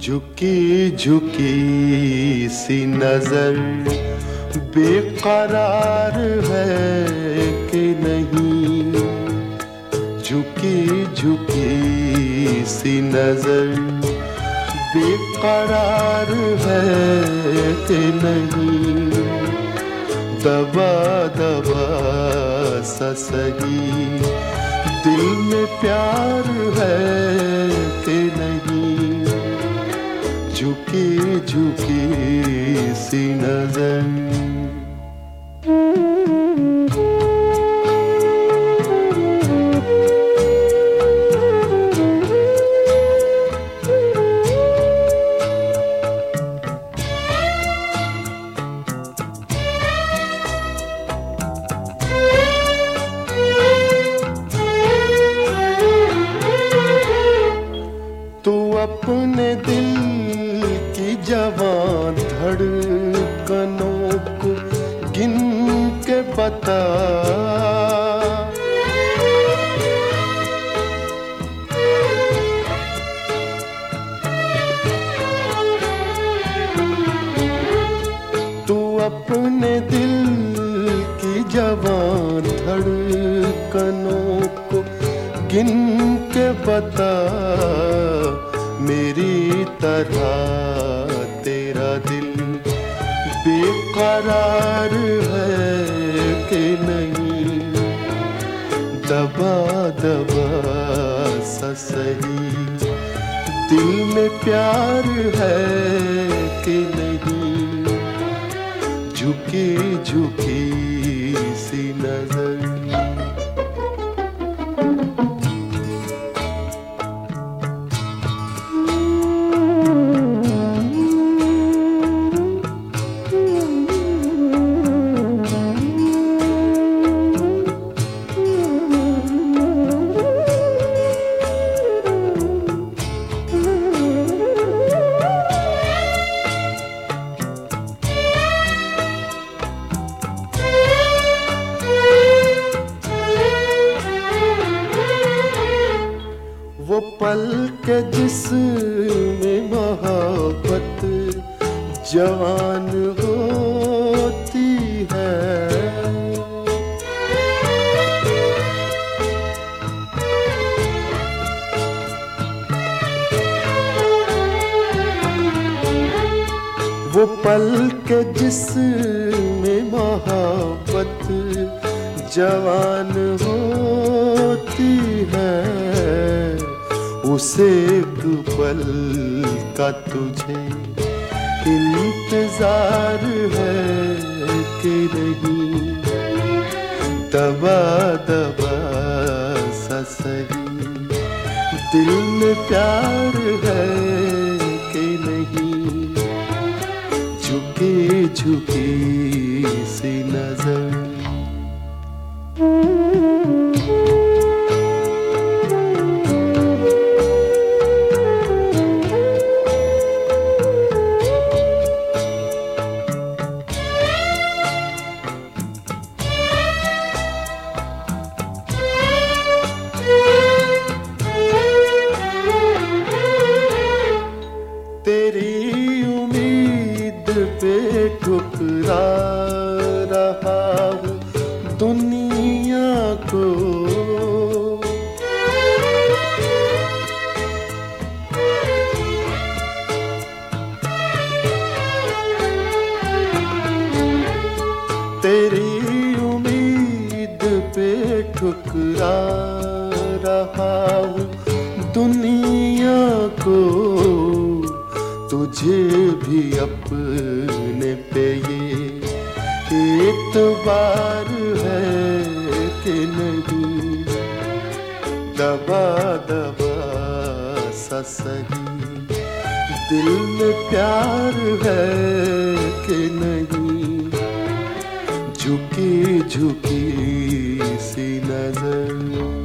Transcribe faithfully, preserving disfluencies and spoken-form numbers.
झुकी झुकी सी नजर बेकरार है कि नहीं, झुकी झुकी सी नजर बेकरार है कि नहीं, दबा दबा सा सही दिल में प्यार है कि नहीं, झुकी झुकी सी नजर। तू अपने दिल की जवान धड़कनों को गिन के बता, तू अपने दिल की जवान धड़कनों को गिन के बता, मेरी तरह तेरा दिल बेकरार है कि नहीं, दबा दबा सा सही दिल में प्यार है कि नहीं, झुकी झुकी सी नजर। वो पल के जिसमें मोहब्बत जवान होती है, वो पल के जिसमें मोहब्बत जवान होती है, उसे एक पल का तुझे इंतजार है कि नहीं, दबा दबा सा सही दिल में प्यार है कि नहीं, झुकी झुकी सी नजर। तेरी उम्मीद पे ठुकरा रहा हूँ दुनिया को, तेरी उम्मीद पे ठुकरा रहा हूँ दुनिया को, तुझे भी अपने पे ये एतबार है कि नहीं, दबा दबा सा सही दिल में प्यार है कि नहीं, झुकी झुकी सी नजर।